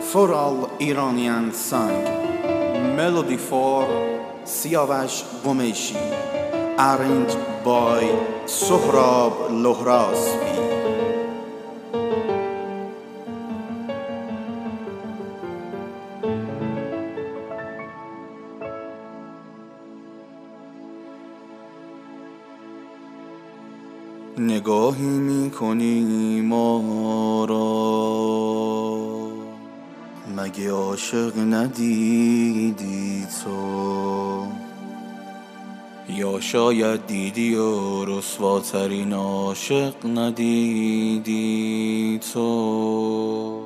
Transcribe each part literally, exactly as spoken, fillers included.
For all Iranian song, melody for Siavash Gomeshi, arranged by Sohrab Lohrasbi. نگاهی میکنی ما را، مگه عاشق ندیدی تو؟ یا شاید دیدی و رسواترین عاشق ندیدی تو؟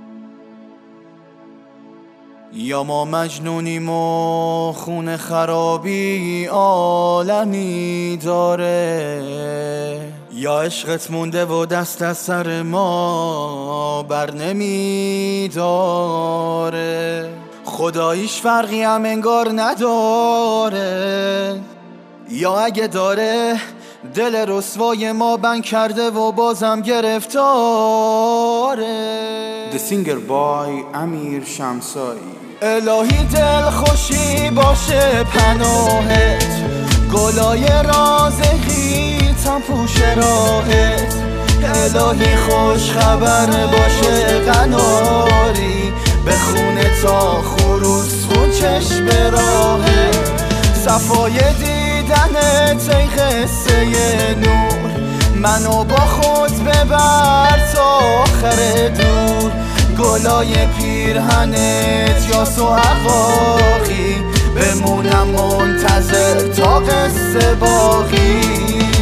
یا ما مجنونیم و خون خرابی عالمی داره، یا عشقت مونده و دست از سر ما بر نمی داره. خداییش فرقی هم انگار نداره، یا اگه داره دل رسوای ما بند کرده و بازم گرفتاره. The singer by امیر شمسایی. الهی دل خوشی باشه پناهت، گلای رازقیتم پوش راهت. الهی خوش خبر باشه قناری، بخونه تا خروس خون چشم راهت. صفای دیدنت ای قصه نور، منو با خود ببر تا آخر دور. گلای پیرهنت یاس و عقاقی، بمونم منتظر تا قصه باقی.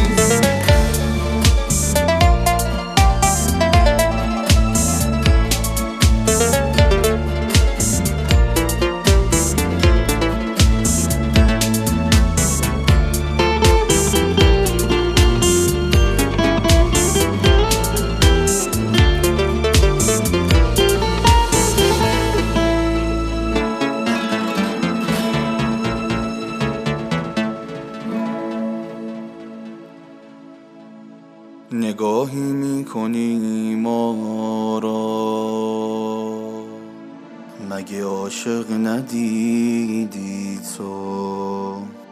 نگاهی میکنی ما را، مگه عاشق ندیدی تو؟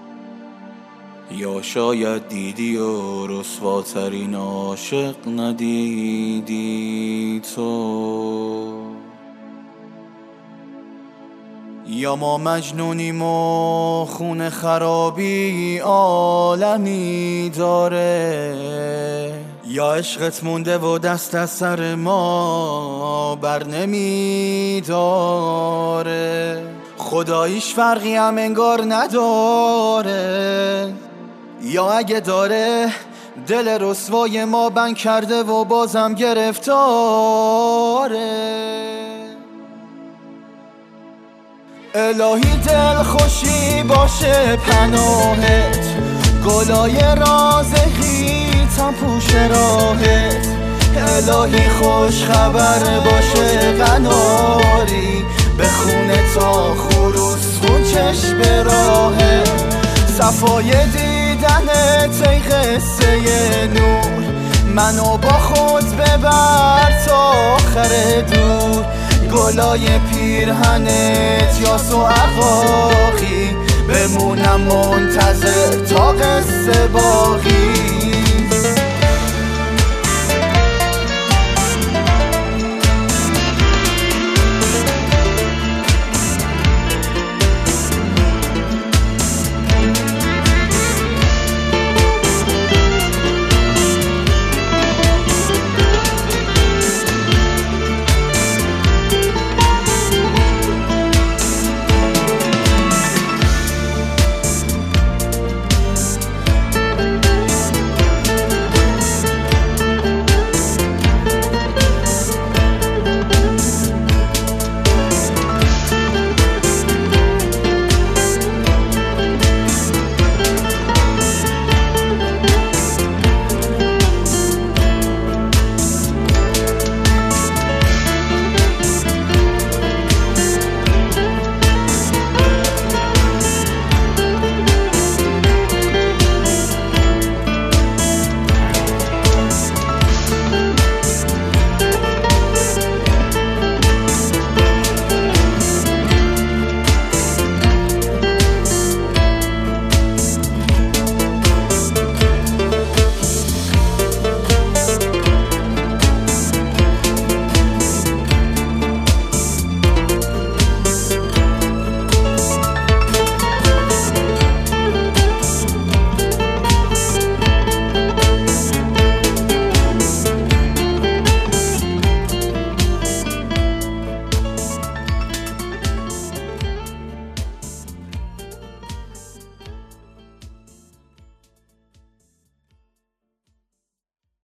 یا شاید دیدی و رسواترین عاشق ندیدی تو؟ یا ما مجنونیم و خون خرابی عالمی داره، یا عشقت مونده و دست از سر ما بر نمی داره. خداییش فرقی هم انگار نداره، یا اگه داره دل رسوای ما بند کرده و بازم گرفتاره. الهی دل خوشی باشه پناهت، گلای رازقیتم پوش راهت. الهی خوش خبر باشه قناری، بخونه تا خروس خون چشم راهت. صفای دیدنت ای قصه نور، منو با خود ببر تا آخر دور. گلای پیرهنت یاس و عقاقی، بمونم منتظر تا قصه باقی.